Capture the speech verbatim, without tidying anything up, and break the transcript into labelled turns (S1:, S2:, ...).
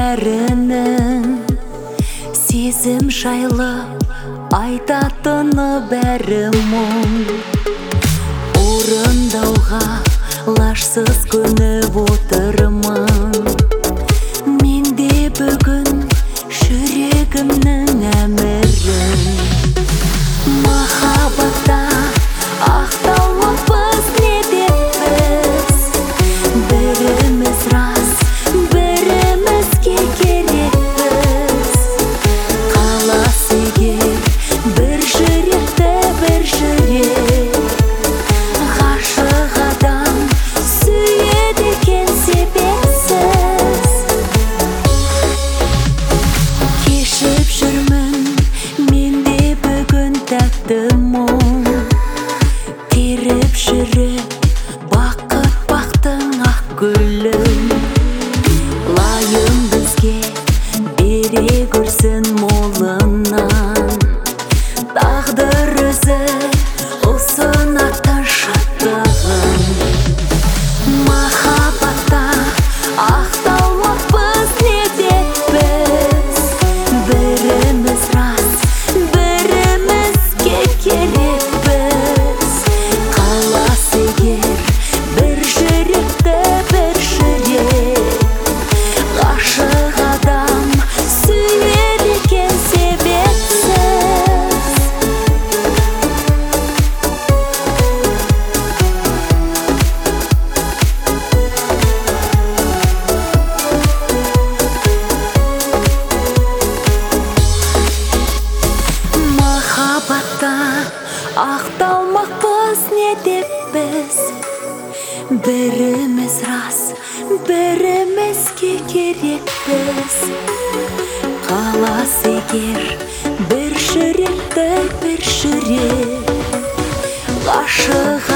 S1: бәрінің сезім жайлы айтатыны бәрі мұң. Орындауға лажсыз көніп отырмын. Менде бүгін жүрегімнің әмірін. Махаббатта ақталмақпыз не деп біз, біріміз рас, бірімізге керекпіз. Қалас егер бір жүректі бір жүрек, ғашық адам сүйеді екен себепсіз. Кешіп жүрмін менде бүгін тәтті мұң. Теріп жүріп бақыт бақтың ақ гүлін. Лайым бізге бере көрсін молынан. Тағдыр өзі ұсынады шаттығын. Махаббатта ақталмақпыз не деп біз, біріміз рас, бірімізге керекпіз. Қалас егер бір жүректі бір жүрек, ғашық адам сүйеді екен себепсіз. Махаббатта ақталмақпыз не деп біз, біріміз рас, бірімізге керекпіз. Қалас егер бір жүректі бір жүрек, ғашық